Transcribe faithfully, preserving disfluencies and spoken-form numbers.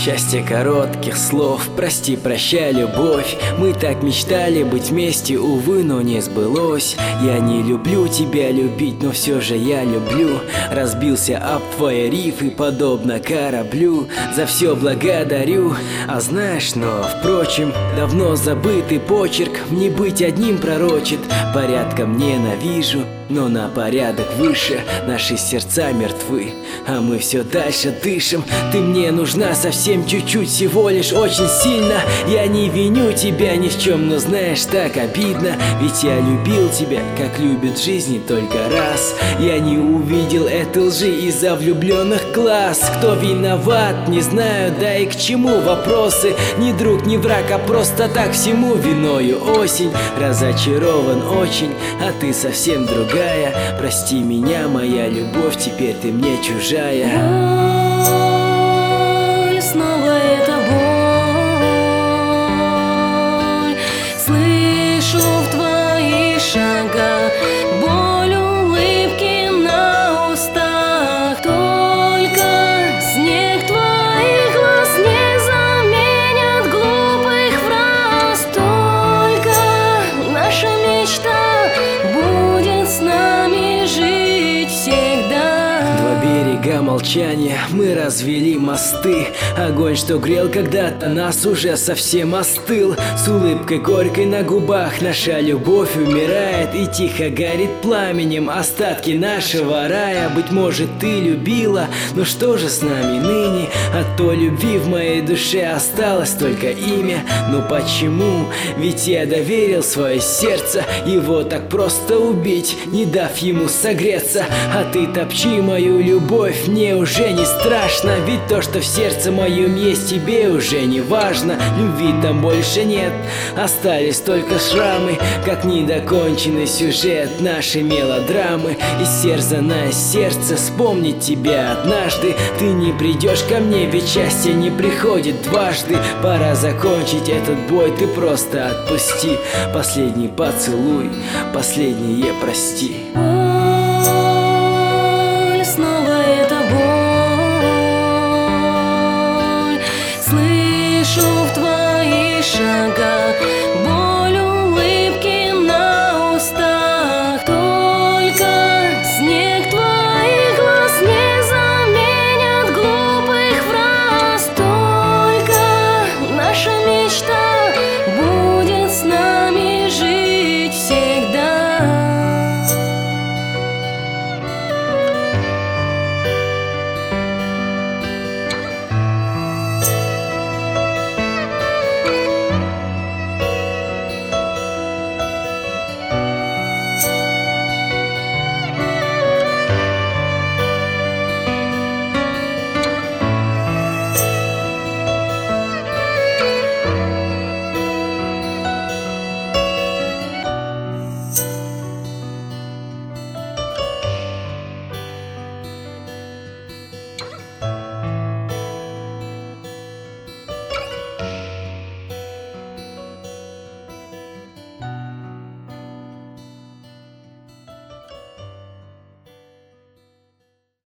Счастье коротких слов, прости, прощай, любовь. Мы так мечтали быть вместе, увы, но не сбылось. Я не люблю тебя любить, но все же я люблю. Разбился об твои рифы, подобно кораблю. За все благодарю, а знаешь, но, впрочем, давно забытый почерк не быть одним пророчит. Порядком ненавижу, но на порядок выше. Наши сердца мертвы, а мы все дальше дышим. Ты мне нужна совсем чуть-чуть, всего лишь очень сильно. Я не виню тебя ни в чем, но знаешь, так обидно. Ведь я любил тебя, как любят в жизни только раз. Я не увидел этой лжи из-за влюбленных глаз. Кто виноват, не знаю, да и к чему вопросы. Ни друг, ни враг, а просто так всему виною осень. Разочарован очень, а ты совсем другая. Прости меня, моя любовь, теперь ты мне чужая. Боль, снова это боль. Слышу в твоих шагах боль улыбки на устах. Только снег твоих глаз не заменят глупых фраз. Только наша мечта будет с нами жить всегда. Два берега молчания, мы развели мосты. Огонь, что грел когда-то, нас уже совсем остыл. С улыбкой горькой на губах наша любовь умирает и тихо горит пламенем остатки нашего рая. Быть может, ты любила, но что же с нами ныне? От той любви в моей душе осталось только имя. Но почему? Ведь я доверил свое сердце его так просто убить, не дав ему согреться. А ты топчи мою любовь, мне уже не страшно. Ведь то, что в сердце моем есть, тебе уже не важно. Любви там больше нет, остались только шрамы, как недоконченный сюжет нашей мелодрамы. Из сердца на сердце вспомнить тебя однажды. Ты не придешь ко мне, ведь счастье не приходит дважды. Пора закончить этот бой, ты просто отпусти. Последний поцелуй, последнее прости. Боль, снова это боль. Слышу в твоих шагах